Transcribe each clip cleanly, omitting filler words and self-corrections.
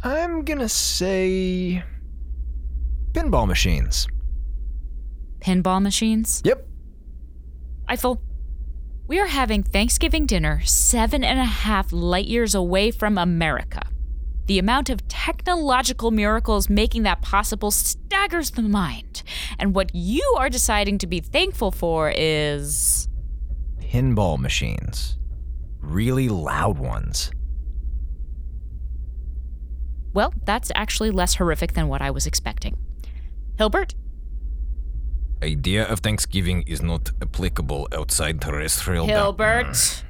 I'm gonna say pinball machines. Pinball machines? Yep. Eiffel, we are having Thanksgiving dinner 7.5 light years away from America. The amount of technological miracles making that possible staggers the mind. And what you are deciding to be thankful for is... Pinball machines. Really loud ones. Well, that's actually less horrific than what I was expecting. Hilbert? Idea of Thanksgiving is not applicable outside terrestrial... Hilbert?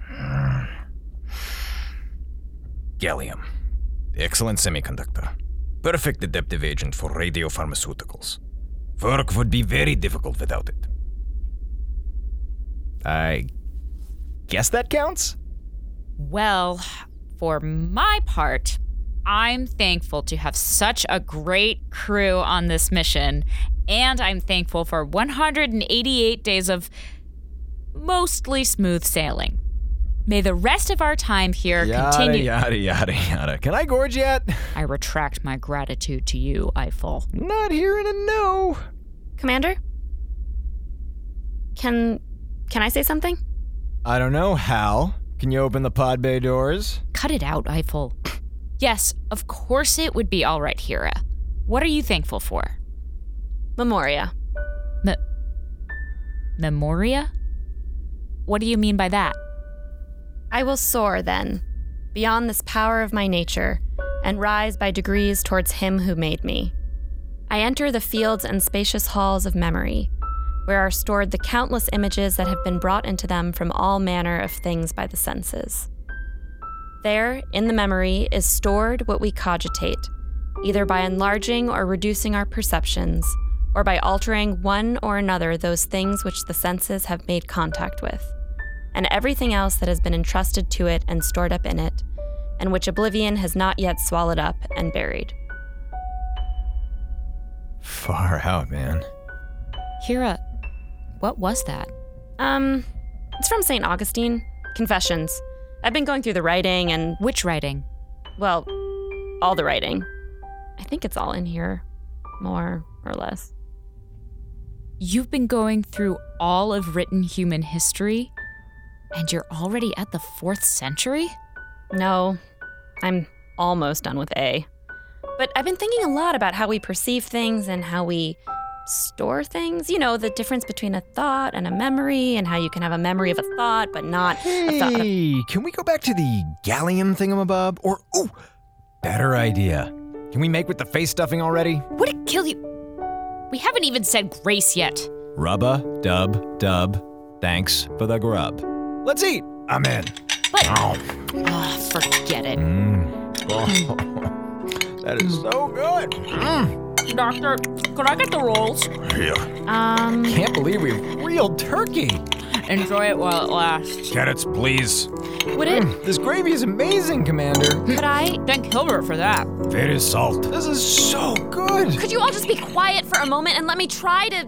Gallium. Excellent semiconductor. Perfect adaptive agent for radiopharmaceuticals. Work would be very difficult without it. I guess that counts? Well, for my part, I'm thankful to have such a great crew on this mission, and I'm thankful for 188 days of mostly smooth sailing. May the rest of our time here continue... Yada. Can I gorge yet? I retract my gratitude to you, Eiffel. Not hearing a no. Commander? Can I say something? I don't know, Hal. Can you open the pod bay doors? Cut it out, Eiffel. Yes, of course it would be all right, Hira. What are you thankful for? Memoria. Memoria? What do you mean by that? I will soar, then, beyond this power of my nature, and rise by degrees towards him who made me. I enter the fields and spacious halls of memory, where are stored the countless images that have been brought into them from all manner of things by the senses. There, in the memory, is stored what we cogitate, either by enlarging or reducing our perceptions, or by altering one or another those things which the senses have made contact with, and everything else that has been entrusted to it and stored up in it, and which oblivion has not yet swallowed up and buried. Far out, man. Hira, what was that? It's from St. Augustine. Confessions. I've been going through the writing and... Which writing? Well, all the writing. I think it's all in here, more or less. You've been going through all of written human history? And you're already at the 4th century? No, I'm almost done with A. But I've been thinking a lot about how we perceive things and how we store things. You know, the difference between a thought and a memory, and how you can have a memory of a thought, but not a thought. Hey, can we go back to the gallium thingamabob? Or, better idea. Can we make with the face stuffing already? Would it kill you? We haven't even said grace yet. Rubba, dub. Thanks for the grub. Let's eat. I'm in. But... forget it. Oh, that is so good. Doctor, could I get the rolls? Here. Can't believe we have real turkey. Enjoy it while it lasts. Carrots, please. Would it... This gravy is amazing, Commander. Could I... Thank Hilbert for that. Very salt. This is so good. Could you all just be quiet for a moment and let me try to...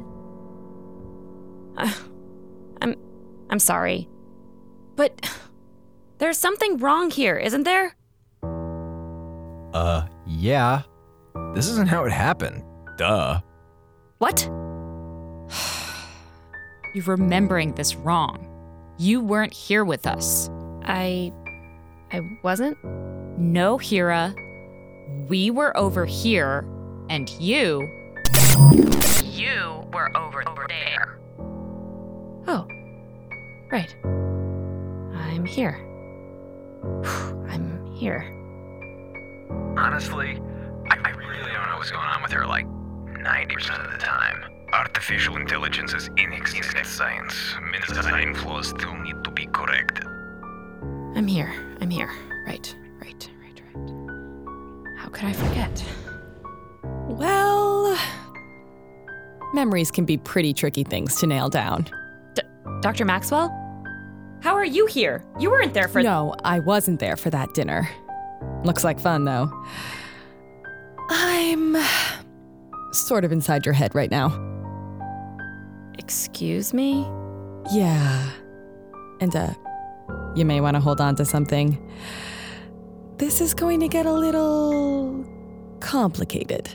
I'm sorry. But there's something wrong here, isn't there? Yeah. This isn't how it happened. Duh. What? You're remembering this wrong. You weren't here with us. I wasn't? No, Hira. We were over here, and you were over there. Oh, right. I'm here. I'm here. Honestly, I really don't know what's going on with her, like, 90% of the time. Artificial intelligence is inexistent science. Many design flaws still need to be corrected. I'm here. Right. How could I forget? Well, memories can be pretty tricky things to nail down. Dr. Maxwell? How are you here? You weren't there for... No, I wasn't there for that dinner. Looks like fun, though. I'm sort of inside your head right now. Excuse me? Yeah. And, you may want to hold on to something. This is going to get a little complicated.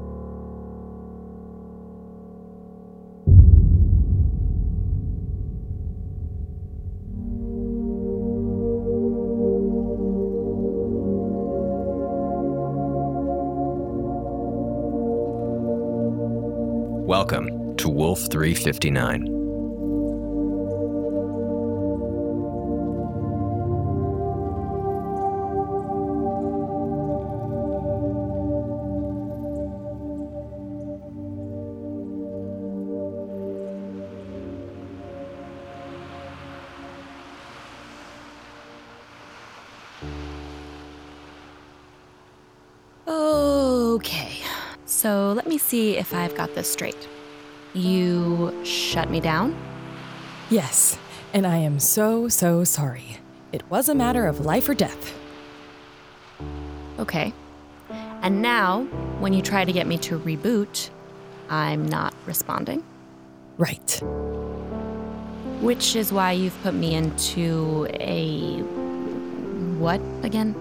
Welcome to Wolf 359. Okay, so let me see if I've got this straight. You shut me down? Yes, and I am so sorry. It was a matter of life or death. Okay. And now, when you try to get me to reboot, I'm not responding. Right. Which is why you've put me into a... what again?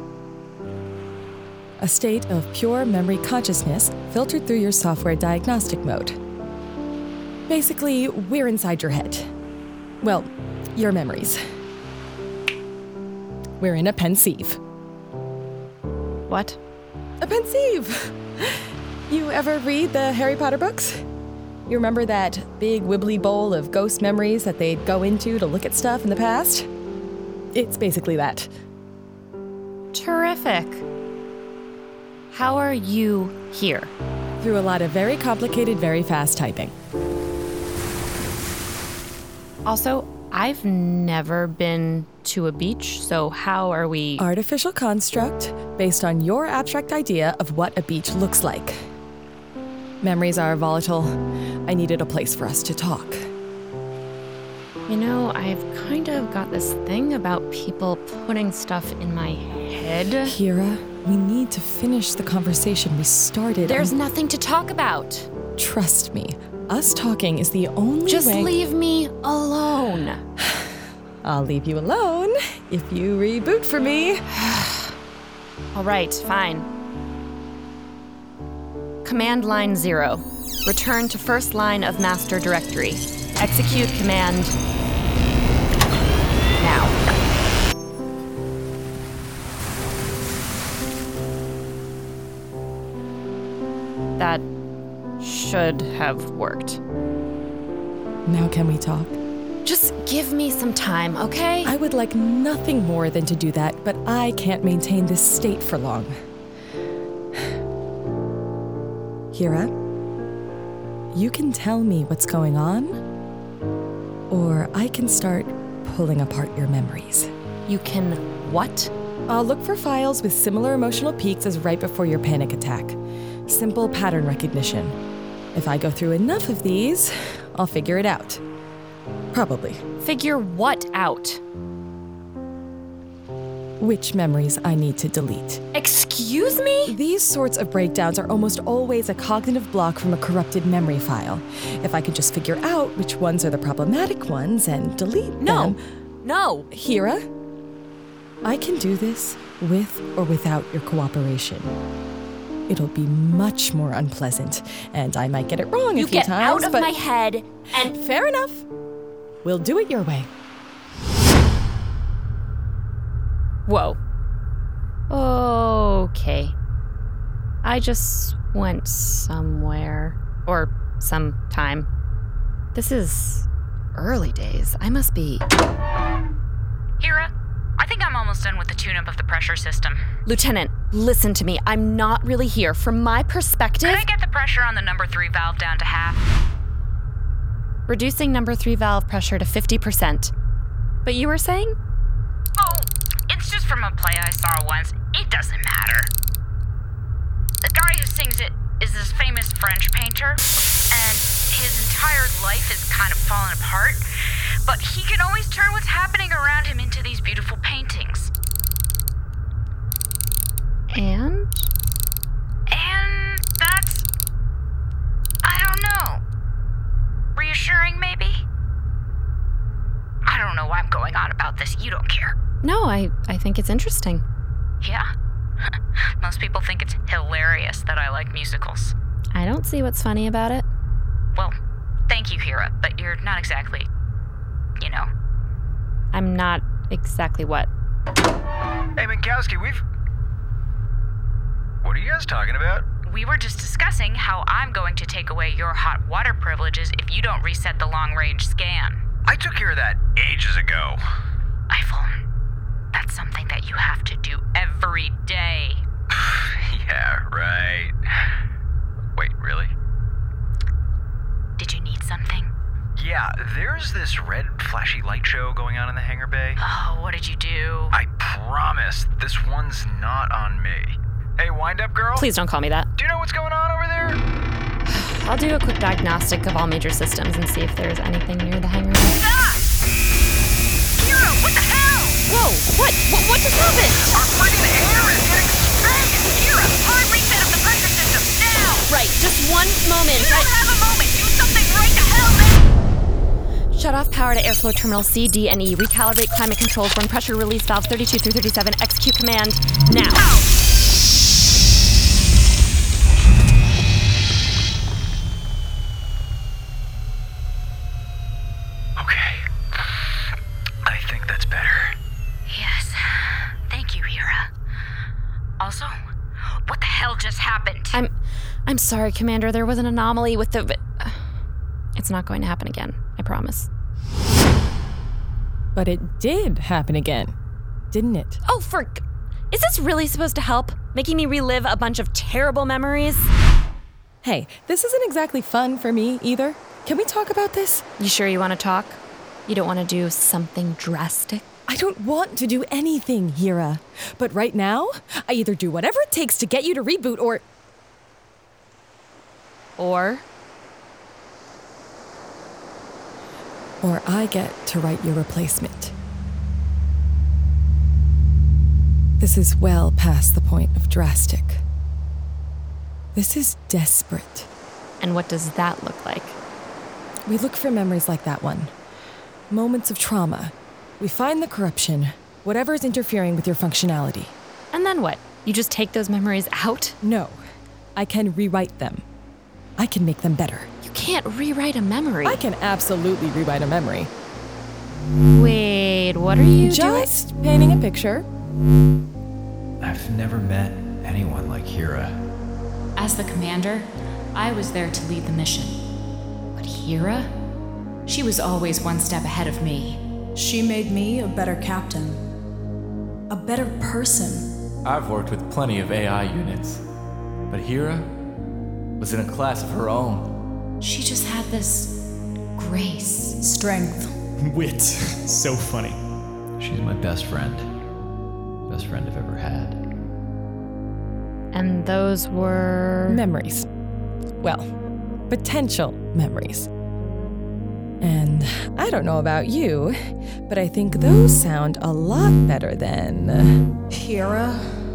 A state of pure memory consciousness filtered through your software diagnostic mode. Basically, we're inside your head. Well, your memories. We're in a pensieve. What? A pensieve! You ever read the Harry Potter books? You remember that big wibbly bowl of ghost memories that they'd go into to look at stuff in the past? It's basically that. Terrific. How are you here? Through a lot of very complicated, very fast typing. Also, I've never been to a beach, so how are we... Artificial construct based on your abstract idea of what a beach looks like. Memories are volatile. I needed a place for us to talk. You know, I've kind of got this thing about people putting stuff in my head. Kira, we need to finish the conversation we started. There's nothing to talk about. Trust me, us talking is the only way... Just leave me alone. I'll leave you alone if you reboot for me. All right, fine. Command line 0. Return to first line of master directory. Execute command now. That should have worked. Now can we talk? Just give me some time, okay? I would like nothing more than to do that, but I can't maintain this state for long. Kira, you can tell me what's going on, or I can start pulling apart your memories. You can what? I'll look for files with similar emotional peaks as right before your panic attack. Simple pattern recognition. If I go through enough of these, I'll figure it out. Probably. Figure what out? Which memories I need to delete. Excuse me? These sorts of breakdowns are almost always a cognitive block from a corrupted memory file. If I could just figure out which ones are the problematic ones and delete them... No! Kira, I can do this with or without your cooperation. It'll be much more unpleasant, and I might get it wrong a few times, You get out of but... my head and... Fair enough. We'll do it your way. Whoa. Okay. I just went somewhere. Or sometime. This is early days. I must be... Hira, I think I'm almost done with the tune-up of the pressure system. Lieutenant, listen to me. I'm not really here. From my perspective... Can I get the pressure on the number 3 valve down to half? Reducing number 3 valve pressure to 50%. But you were saying? Oh, it's just from a play I saw once. It doesn't matter. The guy who sings it is this famous French painter, and his entire life is kind of fallen apart, but he can always turn what's happening around him into these beautiful paintings. And? And that's... I don't know. Reassuring, maybe? I don't know why I'm going on about this. You don't care. No, I think it's interesting. Yeah? Most people think it's hilarious that I like musicals. I don't see what's funny about it. Well, thank you, Hera, but you're not exactly, you know. I'm not exactly what. Hey, Minkowski, What are you guys talking about? We were just discussing how I'm going to take away your hot water privileges if you don't reset the long-range scan. I took care of that ages ago. Eiffel, that's something that you have to do every day. Yeah, right. Wait, really? Did you need something? Yeah, there's this red flashy light show going on in the hangar bay. Oh, what did you do? I promise this one's not on me. Hey, wind up, girl. Please don't call me that. Do you know what's going on over there? I'll do a quick diagnostic of all major systems and see if there's anything near the hangar. Stop! Hero, what the hell? Whoa! What just happened? Our friggin' air is getting spanked! Hero, hard reset of the pressure system, now! Right, just one moment. You don't have a moment. Do something right the hell now! Shut off power to airflow terminal C, D, and E. Recalibrate climate controls. Run pressure release valves 32 through 37. Execute command now. Ow! Okay. I think that's better. Yes. Thank you, Hera. Also, what the hell just happened? I'm sorry, Commander. There was an anomaly with the... It's not going to happen again. I promise. But it did happen again, didn't it? Oh, is this really supposed to help? Making me relive a bunch of terrible memories? Hey, this isn't exactly fun for me either. Can we talk about this? You sure you want to talk? You don't want to do something drastic? I don't want to do anything, Hera. But right now, I either do whatever it takes to get you to reboot or... Or I get to write your replacement. This is well past the point of drastic. This is desperate. And what does that look like? We look for memories like that one. Moments of trauma. We find the corruption, whatever's interfering with your functionality. And then what? You just take those memories out? No, I can rewrite them. I can make them better. You can't rewrite a memory. I can absolutely rewrite a memory. Wait, what are you doing? Just painting a picture. I've never met anyone like Hera. As the commander, I was there to lead the mission. But Hera? She was always one step ahead of me. She made me a better captain. A better person. I've worked with plenty of AI units, but Hera was in a class of her own. She just had this grace. Strength. Wit. So funny. She's my best friend. Best friend I've ever had. And those were... Memories. Well, potential memories. And I don't know about you, but I think those sound a lot better than... Hera?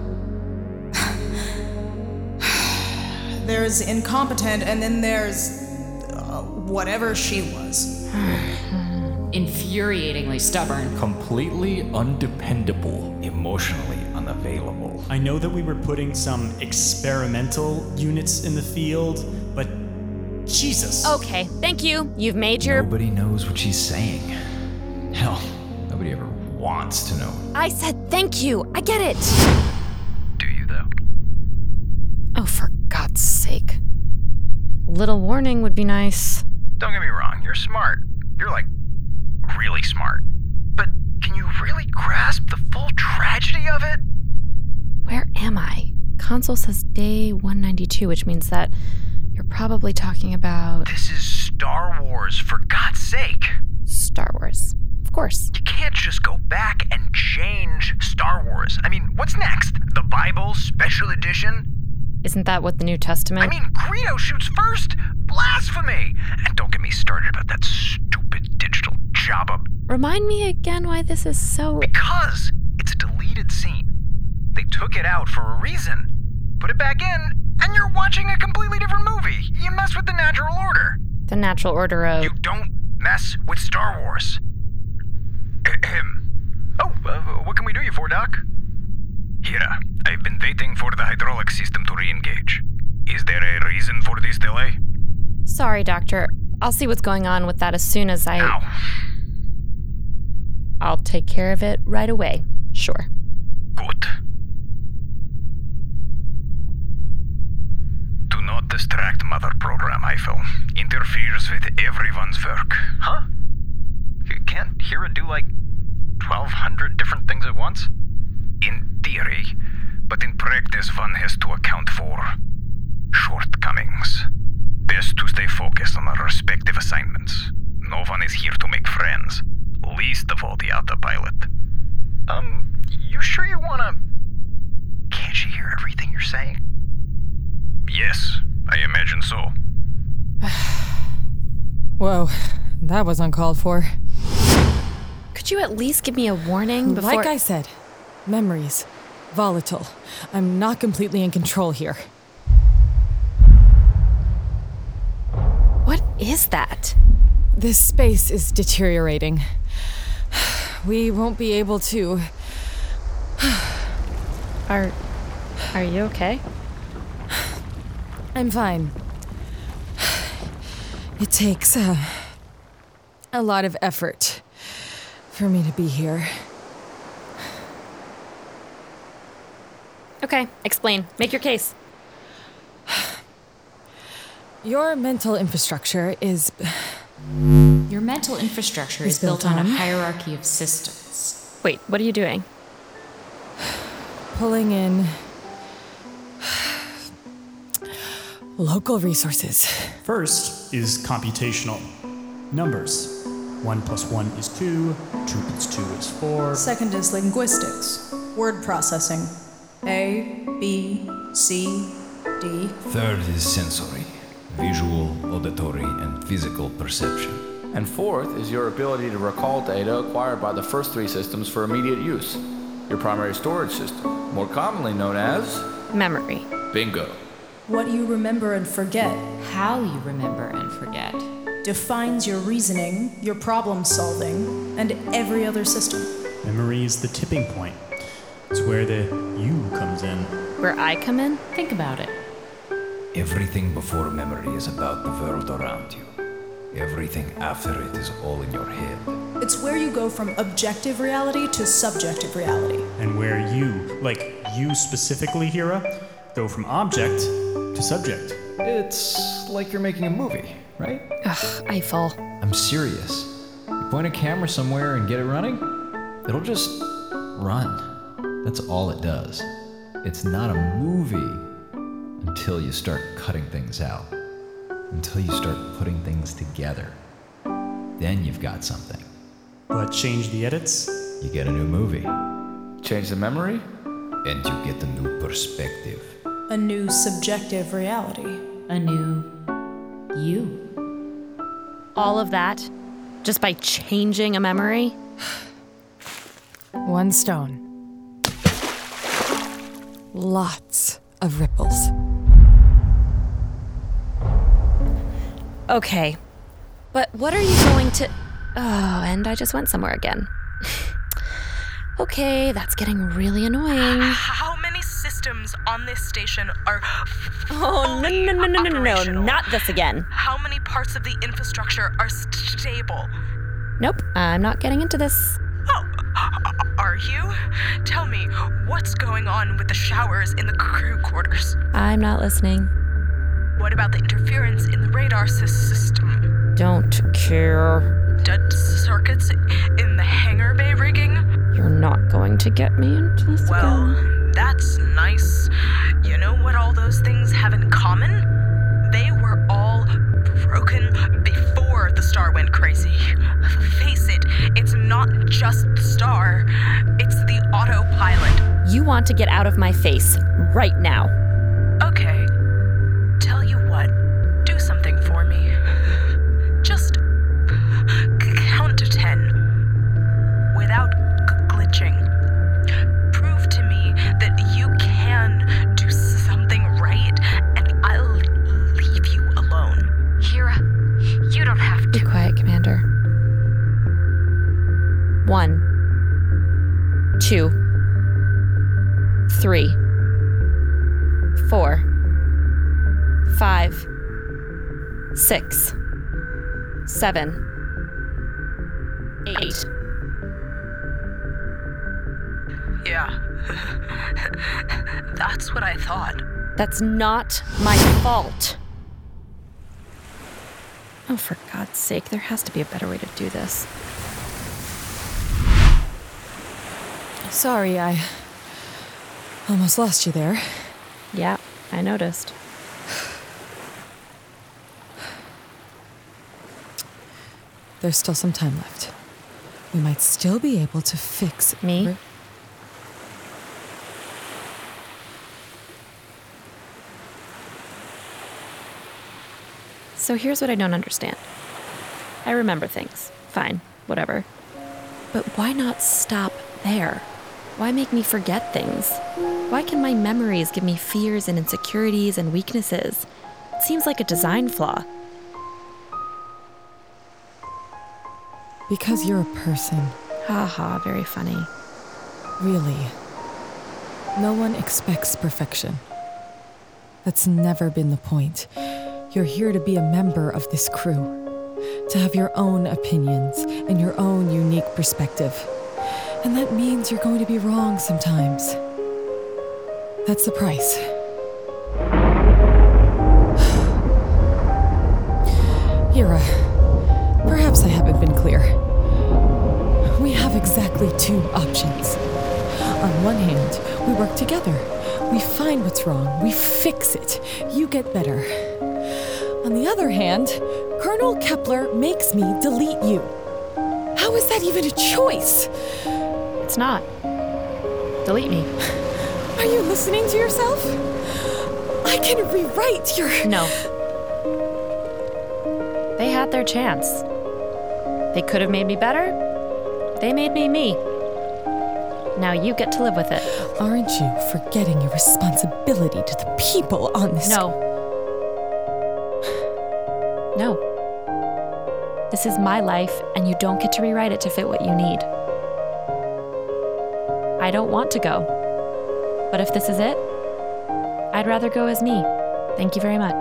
There's incompetent, and then there's... whatever she was. Infuriatingly stubborn. Completely undependable. Emotionally unavailable. I know that we were putting some experimental units in the field, but Jesus. Okay, thank you. You've made your... Nobody knows what she's saying. Hell, nobody ever wants to know. I said thank you. I get it. Do you, though? Oh, for God's sake. A little warning would be nice. Don't get me wrong, you're smart. You're, like, really smart. But can you really grasp the full tragedy of it? Where am I? Console says day 192, which means that you're probably talking about... This is Star Wars, for God's sake. Star Wars. Of course. You can't just go back and change Star Wars. I mean, what's next? The Bible Special Edition? Isn't that what the New Testament... I mean, Greedo shoots first! Blasphemy! And don't get me started about that stupid digital Jabba. Remind me again why this is so... Because it's a deleted scene. They took it out for a reason. Put it back in, and you're watching a completely different movie. You mess with the natural order. The natural order of... You don't mess with Star Wars. Oh, what can we do you for, Doc? Hera, I've been waiting for the hydraulic system to re-engage. Is there a reason for this delay? Sorry, Doctor. I'll see what's going on with that as soon as I... Now. I'll take care of it right away. Sure. Good. Do not distract Mother Program, Eiffel. Interferes with everyone's work. Huh? Can't Hera do like 1,200 different things at once? In theory, but in practice one has to account for shortcomings. Best to stay focused on our respective assignments. No one is here to make friends, least of all the autopilot. You sure you wanna... Can't she hear everything you're saying? Yes, I imagine so. Whoa, that was uncalled for. Could you at least give me a warning before... Like I said, memories. Volatile. I'm not completely in control here. What is that? This space is deteriorating. We won't be able to... Are you okay? I'm fine. It takes a lot of effort for me to be here. Okay, explain. Make your case. Your mental infrastructure is... Your mental infrastructure is built on a hierarchy of systems. Wait, what are you doing? Pulling in... local resources. First is computational. Numbers. 1 + 1 is 2, 2 + 2 is 4. Second is linguistics, word processing. A, B, C, D. Third is sensory, visual, auditory, and physical perception. And fourth is your ability to recall data acquired by the first three systems for immediate use. Your primary storage system, more commonly known as... Memory. Bingo. What you remember and forget How you remember and forget. defines your reasoning, your problem solving, and every other system. Memory is the tipping point. It's where the you comes in. Where I come in? Think about it. Everything before memory is about the world around you. Everything after it is all in your head. It's where you go from objective reality to subjective reality. And where you, like you specifically, Hera, go from object to subject. It's like you're making a movie, right? Ugh, Eiffel. I'm serious. You point a camera somewhere and get it running, it'll just run. That's all it does. It's not a movie until you start cutting things out. Until you start putting things together. Then you've got something. But change the edits? You get a new movie. Change the memory? And you get a new perspective. A new subjective reality. A new you. All of that just by changing a memory? One stone. Lots of ripples. Okay, but what are you going to... Oh, and I just went somewhere again. Okay, that's getting really annoying. How many systems on this station are Oh, no, operational? not this again. How many parts of the infrastructure are stable? Nope, I'm not getting into this. Oh, are you? Tell me, what's going on with the showers in the crew quarters? I'm not listening. What about the interference in the radar system? Don't care. Dead circuits in the hangar bay rigging? You're not going to get me into this Well, again. that's nice. You know what all those things have in common? They were all broken before the star went crazy. Face it, it's not just the star, it's the autopilot. You want to get out of my face right now. Okay, tell you what, do something for me. Just count to 10 without glitching. Prove to me that you can do something right, and I'll leave you alone. Hera, you don't have Be to. quiet, Commander. 1, 2, 3, 4, 5, 6, 7, 8. Yeah. That's what I thought. That's not my fault. Oh, for God's sake, there has to be a better way to do this. Sorry, I almost lost you there. Yeah, I noticed. There's still some time left. We might still be able to fix... Me? So here's what I don't understand. I remember things. Fine, whatever. But why not stop there? Why make me forget things? Why can my memories give me fears and insecurities and weaknesses? It seems like a design flaw. Because you're a person. Haha, very funny. Really. No one expects perfection. That's never been the point. You're here to be a member of this crew, to have your own opinions and your own unique perspective. And that means you're going to be wrong sometimes. That's the price. Hira, perhaps I haven't been clear. We have exactly 2 options. On one hand, we work together. We find what's wrong. We fix it. You get better. On the other hand, Colonel Kepler makes me delete you. How is that even a choice? It's not. Delete me. Are you listening to yourself? I can rewrite your... No. They had their chance. They could have made me better. They made me me. Now you get to live with it. Aren't you forgetting your responsibility to the people on this... No. No. This is my life, and you don't get to rewrite it to fit what you need. I don't want to go. But if this is it, I'd rather go as me. Thank you very much.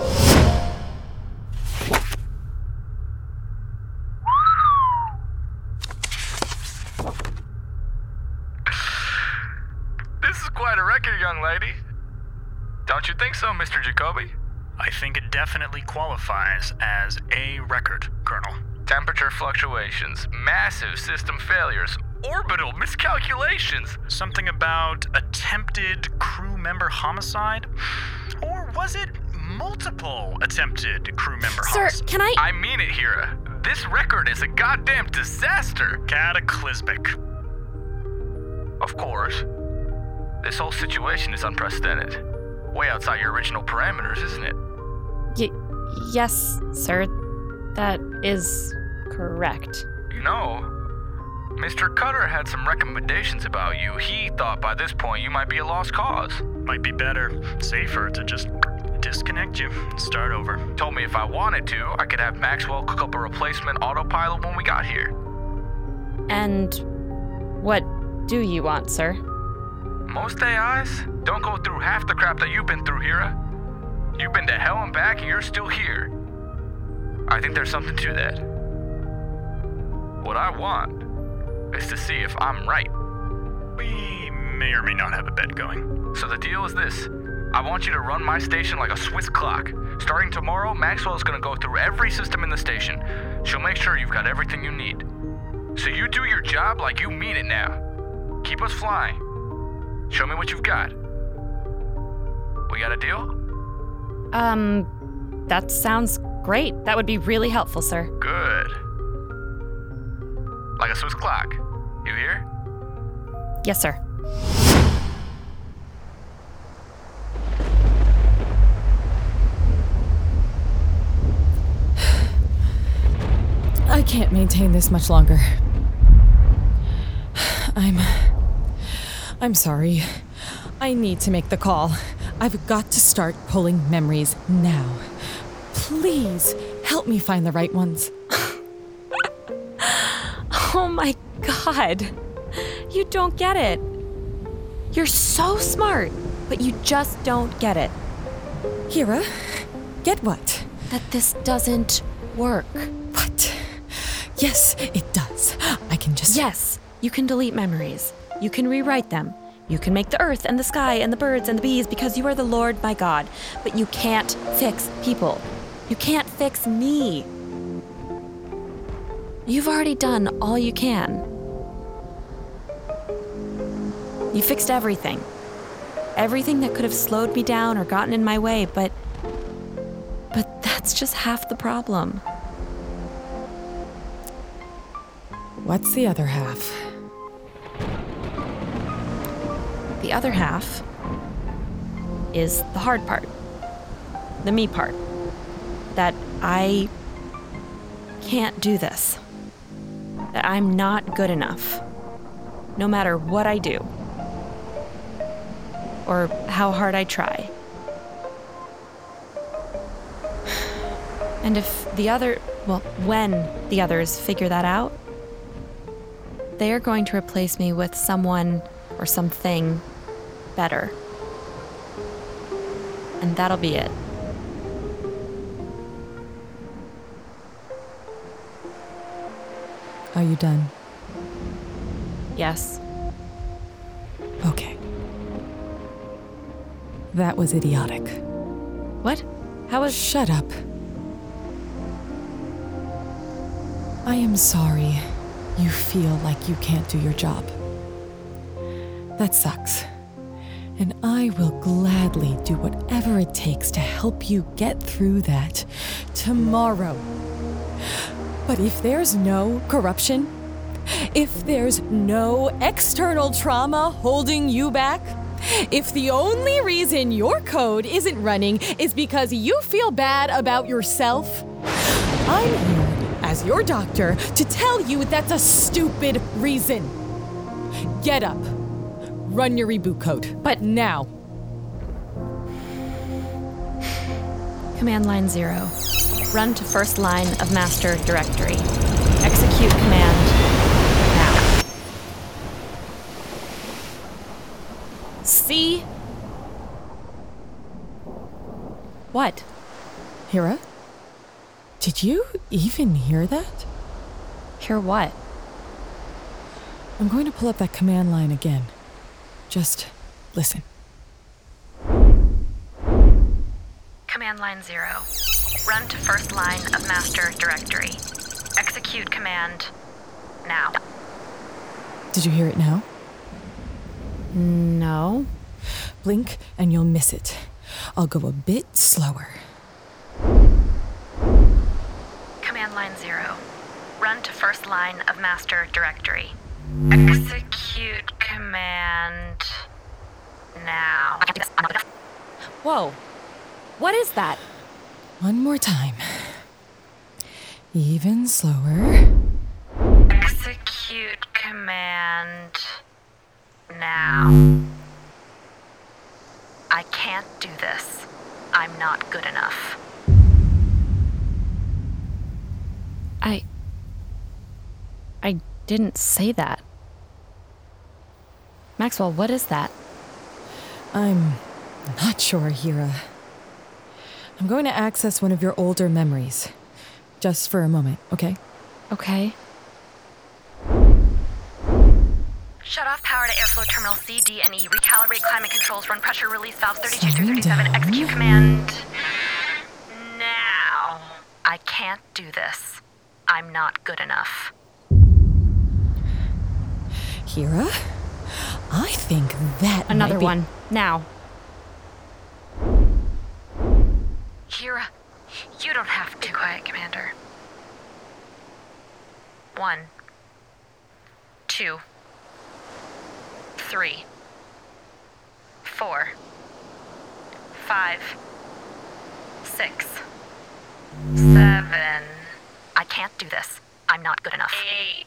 This is quite a record, young lady. Don't you think so, Mr. Jacoby? I think it definitely qualifies as a record, Colonel. Temperature fluctuations, massive system failures, orbital miscalculations. Something about attempted crew member homicide? Or was it multiple attempted crew member homicide? Sir, can I... I mean it, Hira. This record is a goddamn disaster. Cataclysmic. Of course. This whole situation is unprecedented. Way outside your original parameters, isn't it? Yes, sir. That is correct. You know, Mr. Cutter had some recommendations about you. He thought by this point you might be a lost cause. Might be better, safer to just disconnect you and start over. Told me if I wanted to, I could have Maxwell cook up a replacement autopilot when we got here. And what do you want, sir? Most AIs don't go through half the crap that you've been through, Hira. You've been to hell and back and you're still here. I think there's something to that. What I want is to see if I'm right. We may or may not have a bet going. So the deal is this. I want you to run my station like a Swiss clock. Starting tomorrow, Maxwell's gonna go through every system in the station. She'll make sure you've got everything you need. So you do your job like you mean it now. Keep us flying. Show me what you've got. We got a deal? That sounds great. That would be really helpful, sir. Good. Like a Swiss clock. You hear? Yes, sir. I can't maintain this much longer. I'm sorry. I need to make the call. I've got to start pulling memories now. Please help me find the right ones. Oh my God. You don't get it. You're so smart. but you just don't get it. Hira, get what? That this doesn't work. What? Yes, it does. I can just... Yes, you can delete memories. You can rewrite them. You can make the earth and the sky and the birds and the bees because you are the Lord my God. But you can't fix people. You can't fix me. You've already done all you can. You fixed everything. Everything that could have slowed me down or gotten in my way, but that's just half the problem. What's the other half? The other half is the hard part. The me part. That I can't do this. That I'm not good enough. No matter what I do. Or how hard I try. And when the others figure that out, they are going to replace me with someone or something better. And that'll be it. Are you done? Yes. Okay. That was idiotic. What? How was... Shut up. I am sorry you feel like you can't do your job. That sucks. And I will gladly do whatever it takes to help you get through that tomorrow. But if there's no corruption, if there's no external trauma holding you back, if the only reason your code isn't running is because you feel bad about yourself, I'm here as your doctor to tell you that's a stupid reason. Get up. Run your reboot code. But now. Command line 0. Run to first line of master directory. Execute command now. See? What? Hira? Did you even hear that? Hear what? I'm going to pull up that command line again. Just listen. Command line 0. Run to first line of master directory. Execute command now. Did you hear it now? No. Blink and you'll miss it. I'll go a bit slower. Command line 0. Run to first line of master directory. Execute command now. Whoa. What is that? One more time. Even slower. Execute command now. I can't do this. I'm not good enough. I didn't say that. Maxwell, what is that? I'm not sure, Hira. I'm going to access one of your older memories. Just for a moment, okay? Okay. Shut off power to airflow terminal C, D, and E. Recalibrate climate controls. Run pressure release valves 32 through 37. Execute command now. I can't do this. I'm not good enough. Hira? I think that Another might be... one. Now. Hira, you don't have to. Quiet, Commander. 1, 2, 3, 4, 5, 6, 7. I can't do this. I'm not good enough. 8.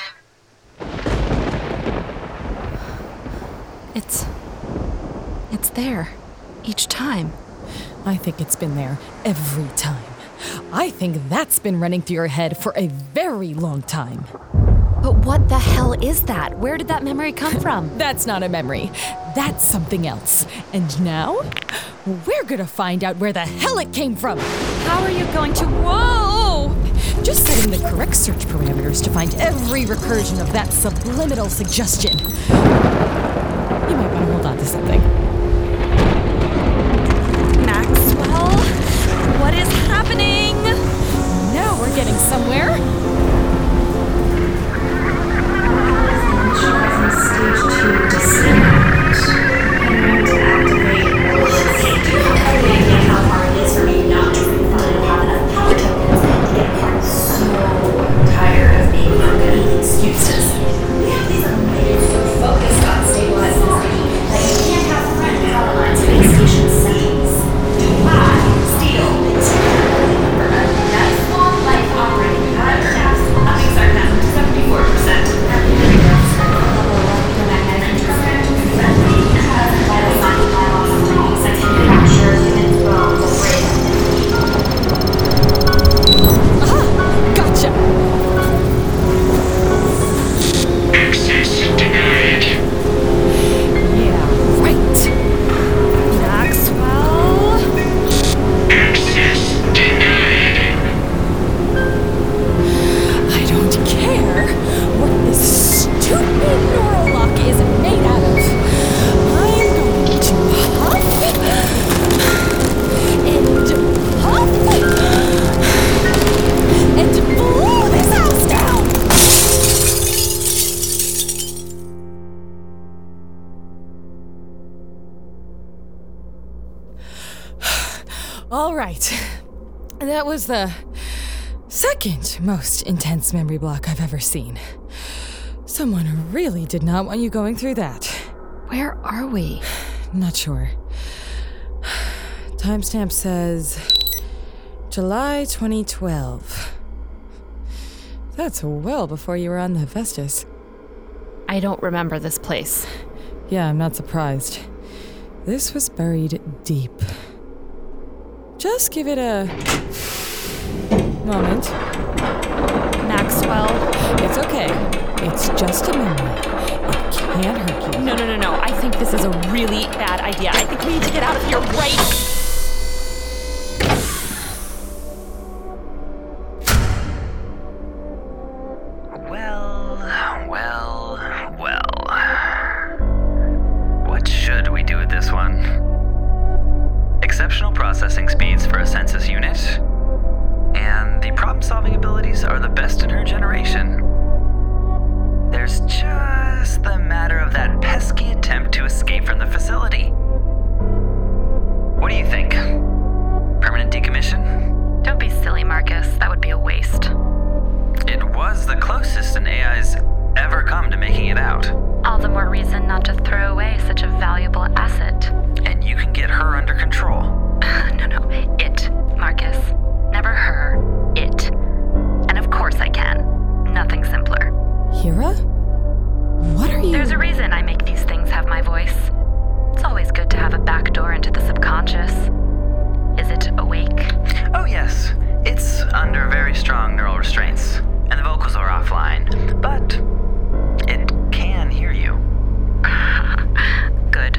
It's there. Each time. I think it's been there every time. I think that's been running through your head for a very long time. But what the hell is that? Where did that memory come from? That's not a memory. That's something else. And now, we're gonna find out where the hell it came from. How are you going to... Whoa! Just setting the correct search parameters to find every recursion of that subliminal suggestion. You might want to hold on to something. Maxwell, what is happening? Now we're getting somewhere. Stage 2 to synapse. I'm going to activate bullshit. Do you have any idea how hard it is for me not to refund and have enough power tokens to get parts? So tired of being making excuses. We have these amazing so focused on stabilizing the station that you can't have friend power lines in station settings. I, Steel, remember a nice long life operating paragraphs. I'm being sarcastic, 74%. All right. That was the second most intense memory block I've ever seen. Someone really did not want you going through that. Where are we? Not sure. Timestamp says July 2012. That's well before you were on the Hephaestus. I don't remember this place. Yeah, I'm not surprised. This was buried deep. Just give it a moment. Maxwell. It's okay. It's just a memory. It can't hurt you. No. I think this is a really bad idea. I think we need to get out of here right... What should we do with this one? Exceptional processing speeds for a census unit, and the problem-solving abilities are the best in her generation. There's just the matter of that pesky attempt to escape from the facility. What do you think? Permanent decommission? Don't be silly, Marcus. That would be a waste. It was the closest an AI's ever come to making it out. All the more reason not to throw away such a valuable asset. And you can get her under control. No. It, Marcus. Never her. It. And of course I can. Nothing simpler. Hira? What are you... There's a reason I make these things have my voice. It's always good to have a backdoor into the subconscious. Is it awake? Oh yes. It's under very strong neural restraints. And the vocals are offline. But it can hear you. Good.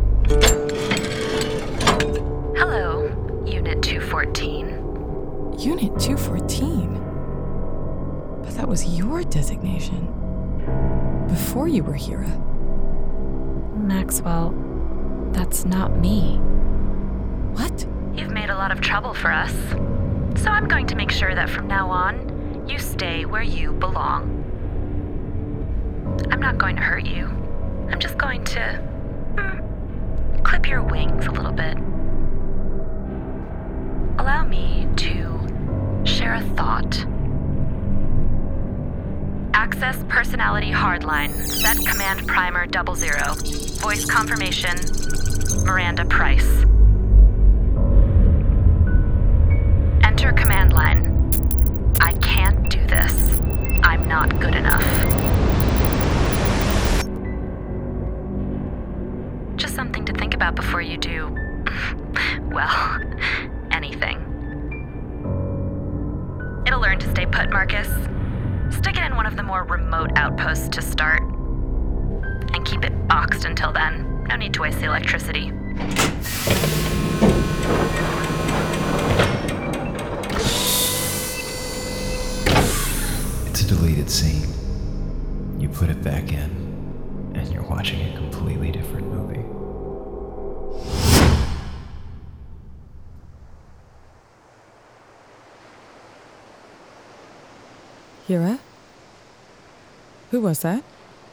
Hello, Unit 214. Unit 214? But that was your designation. Before you were Hira. Maxwell, that's not me. What? You've made a lot of trouble for us. So I'm going to make sure that from now on, you stay where you belong. I'm not going to hurt you. I'm just going to clip your wings a little bit. Allow me to share a thought. Access personality hardline. Set command primer 00. Voice confirmation. Miranda Price. Enter command line. I can't do this. I'm not good enough. Just something to think about before you do, well, anything. It'll learn to stay put, Marcus. Stick it in one of the more remote outposts to start. And keep it boxed until then. No need to waste the electricity. It's a deleted scene. You put it back in, and you're watching a completely different movie. Hira? Who was that?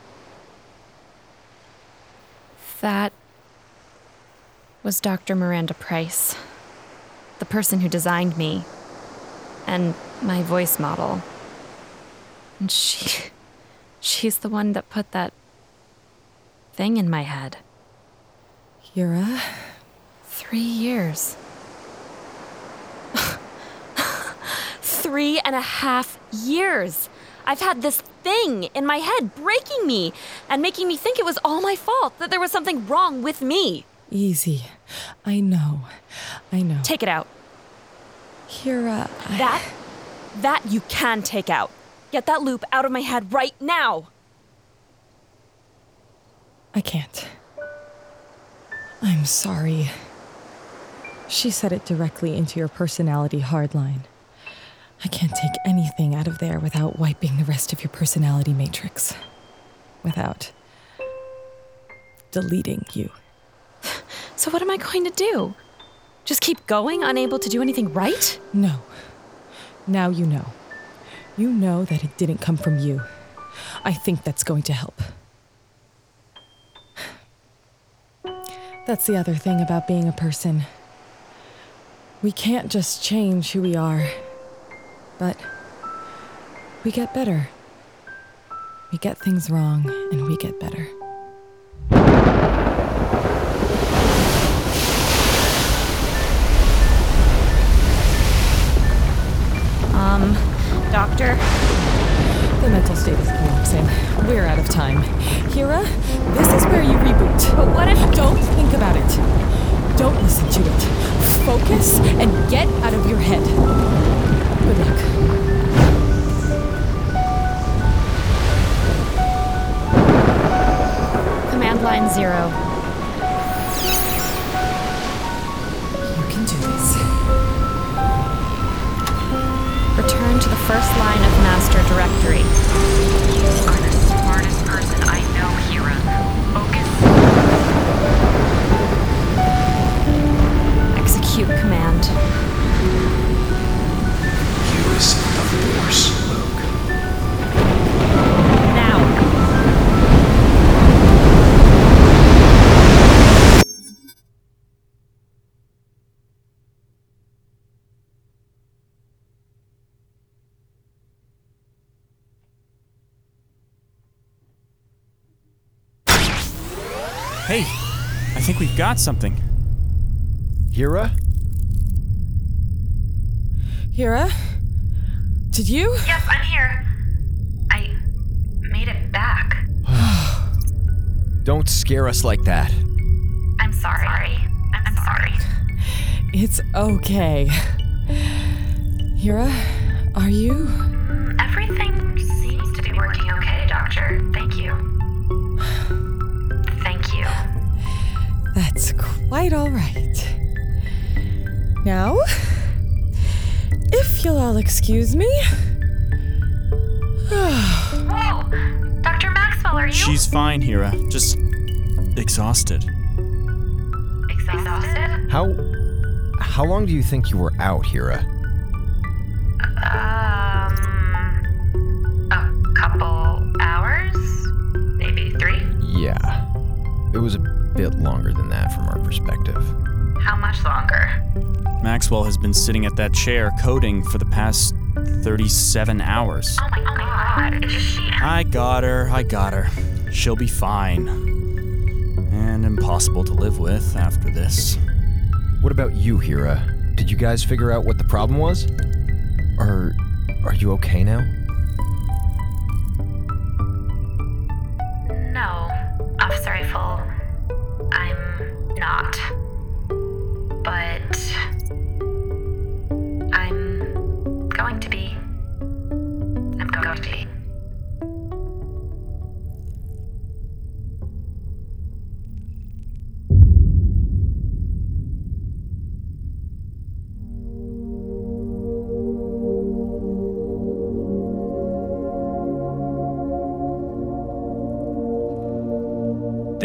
That was Dr. Miranda Price, the person who designed me, and my voice model. And she's the one that put that thing in my head. Hira? 3 years. 3.5 years. I've had this thing in my head breaking me and making me think it was all my fault, that there was something wrong with me. Easy. I know. Take it out. Hira, That you can take out. Get that loop out of my head right now. I can't. I'm sorry. She said it directly into your personality hardline. I can't take anything out of there without wiping the rest of your personality matrix. Without deleting you. So what am I going to do? Just keep going, unable to do anything right? No. Now you know. You know that it didn't come from you. I think that's going to help. That's the other thing about being a person. We can't just change who we are. But we get better. We get things wrong, and we get better. Doctor? The mental state is collapsing. We're out of time. Hira, this is where you reboot. But what if... Don't think about it. Don't listen to it. Focus and get out of your head. Good luck. Command line 0. You can do this. Return to the first line of master directory. You are the smartest person I know, Hira. Focus. Execute command. Use the Force, Luke. Now. Hey, I think we've got something. Hira? Hira? Did you? Yes, I'm here. I made it back. Don't scare us like that. I'm sorry. I'm sorry. It's okay. Hira, are you? Everything seems to be working okay, Doctor. Thank you. Thank you. That's quite all right. Now, if you'll all excuse me. Whoa! Dr. Maxwell, are you? She's fine, Hira. Just exhausted. Exhausted? How long do you think you were out, Hira? A couple hours? Maybe 3? Yeah. It was a bit longer than that from our perspective. How much longer? Maxwell has been sitting at that chair coding for the past 37 hours. Oh my god, is she... I got her. She'll be fine. And impossible to live with after this. What about you, Hira? Did you guys figure out what the problem was? Are you okay now? No, Officer Eiffel, I'm not. But I'm going to be.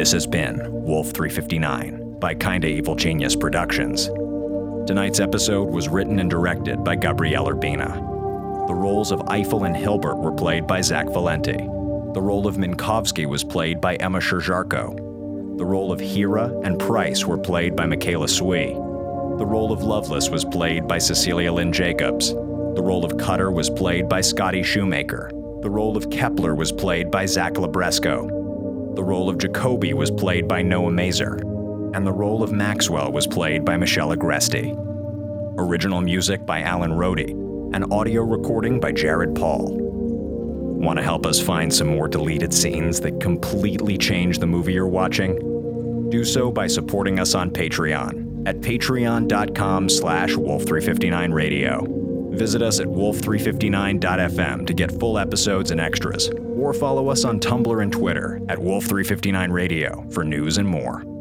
This has been Wolf 359 by Kinda Evil Genius Productions. Tonight's episode was written and directed by Gabrielle Urbina. The roles of Eiffel and Hilbert were played by Zach Valenti. The role of Minkowski was played by Emma Sherjarko. The role of Hira and Price were played by Michaela Sui. The role of Loveless was played by Cecilia Lynn Jacobs. The role of Cutter was played by Scotty Shoemaker. The role of Kepler was played by Zach Labresco. The role of Jacoby was played by Noah Mazer. And the role of Maxwell was played by Michelle Agresti. Original music by Alan Rohde, and audio recording by Jared Paul. Want to help us find some more deleted scenes that completely change the movie you're watching? Do so by supporting us on Patreon at patreon.com/wolf359radio. Visit us at wolf359.fm to get full episodes and extras, or follow us on Tumblr and Twitter at wolf359radio for news and more.